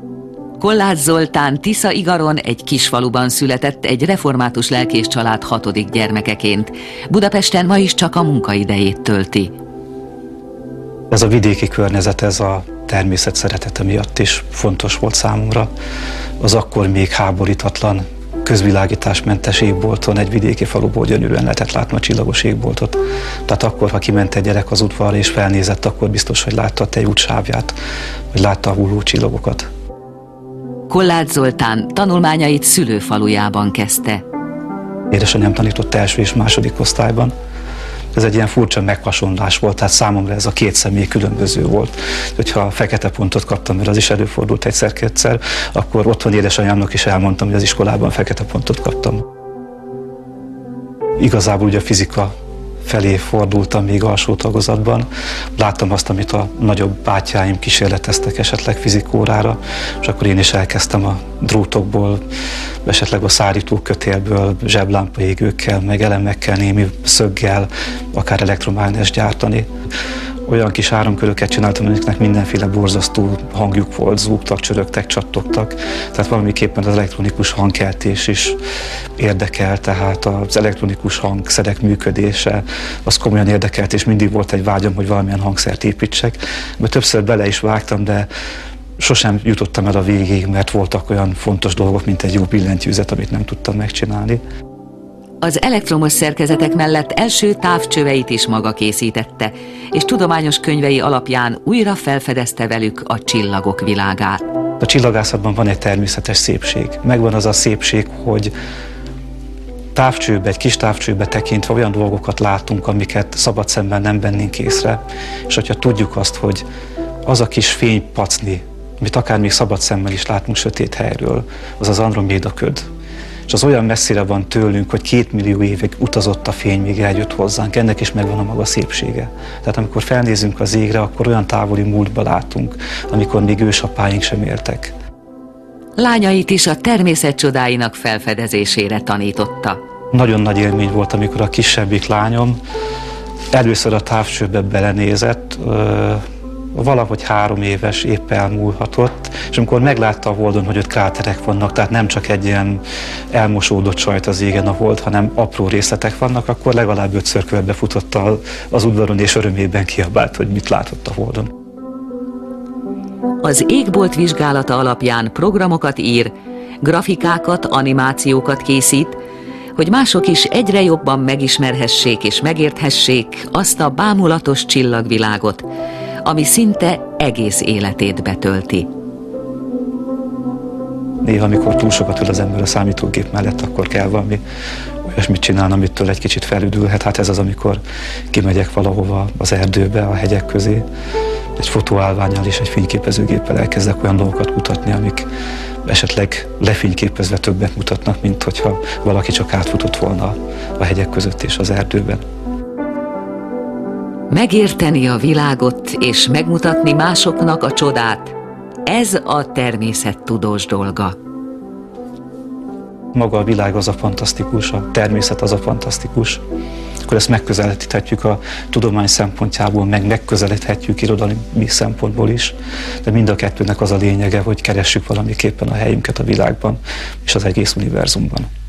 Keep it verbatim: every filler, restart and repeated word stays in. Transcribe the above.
Kolláth Zoltán Tisza-Igaron egy kisfaluban született egy református lelkész család hatodik gyermekeként. Budapesten ma is csak a munkaidejét tölti. Ez a vidéki környezet, ez a természet szeretete miatt is fontos volt számomra. Az akkor még háborítatlan, közvilágításmentes égbolton, egy vidéki faluból gyönyörűen lehetett látni a csillagos égboltot. Tehát akkor, ha kiment egy gyerek az udvarra és felnézett, akkor biztos, hogy látta a tejút sávját, vagy látta a hulló csillagokat. Kolláth Zoltán tanulmányait szülőfalujában kezdte. Édesanyám tanított első és második osztályban. Ez egy ilyen furcsa meghasonlás volt, tehát számomra ez a két személy különböző volt. Hogyha fekete pontot kaptam, mert az is előfordult egyszer-kétszer, akkor otthon édesanyámnak is elmondtam, hogy az iskolában fekete pontot kaptam. Igazából ugye a fizika felé fordultam még alsó tagozatban. Láttam azt, amit a nagyobb bátyáim kísérleteztek esetleg fizikórára, és akkor én is elkezdtem a drótokból, esetleg a szárító kötélből, zseblámpaégőkkel, meg elemekkel, némi szöggel, akár elektromágnes gyártani. Olyan kis áramköröket csináltam, amiknek mindenféle borzasztó hangjuk volt, zúgtak, csörögtek, csattogtak. Tehát valamiképpen az elektronikus hangkeltés is érdekel, tehát az elektronikus hangszerek működése, az komolyan érdekelt, és mindig volt egy vágyam, hogy valamilyen hangszert építsek. Mert többször bele is vágtam, de sosem jutottam el a végig, mert voltak olyan fontos dolgok, mint egy jó billentyűzet, amit nem tudtam megcsinálni. Az elektromos szerkezetek mellett első távcsöveit is maga készítette, és tudományos könyvei alapján újra felfedezte velük a csillagok világát. A csillagászatban van egy természetes szépség. Megvan az a szépség, hogy távcsőbe, egy kis távcsőbe tekintve olyan dolgokat látunk, amiket szabad szemben nem vennénk észre, és hogyha tudjuk azt, hogy az a kis fénypacni, amit akár még szabad szemmel is látunk sötét helyről, az az Androméda köd. És az olyan messzire van tőlünk, hogy két millió évig utazott a fény, míg eljött hozzánk. Ennek is megvan a maga szépsége. Tehát amikor felnézünk az égre, akkor olyan távoli múltba látunk, amikor még ősapáink sem éltek. Lányait is a természet csodáinak felfedezésére tanította. Nagyon nagy élmény volt, amikor a kisebbik lányom először a távcsőbe belenézett, valahogy három éves, épp elmúlhatott, és amikor meglátta a Holdon, hogy ott kráterek vannak, tehát nem csak egy ilyen elmosódott sajt az égen a Hold, hanem apró részletek vannak, akkor legalább ötször körbefutott az udvaron, és örömében kiabált, hogy mit látott a Holdon. Az égbolt vizsgálata alapján programokat ír, grafikákat, animációkat készít, hogy mások is egyre jobban megismerhessék és megérthessék azt a bámulatos csillagvilágot, ami szinte egész életét betölti. Néha, amikor túl sokat ül az ember a számítógép mellett, akkor kell valami olyasmit csinálni, amitől egy kicsit felüdülhet. Hát ez az, amikor kimegyek valahova az erdőbe, a hegyek közé, egy fotóállvánnyal és egy fényképezőgéppel elkezdek olyan dolgokat kutatni, amik esetleg lefényképezve többet mutatnak, mint hogyha valaki csak átfutott volna a hegyek között és az erdőben. Megérteni a világot és megmutatni másoknak a csodát, ez a természettudós dolga. Maga a világ az a fantasztikus, a természet az a fantasztikus. Akkor ezt megközelíthetjük a tudomány szempontjából, meg megközelíthetjük irodalmi szempontból is, de mind a kettőnek az a lényege, hogy keressük valamiképpen a helyünket a világban és az egész univerzumban.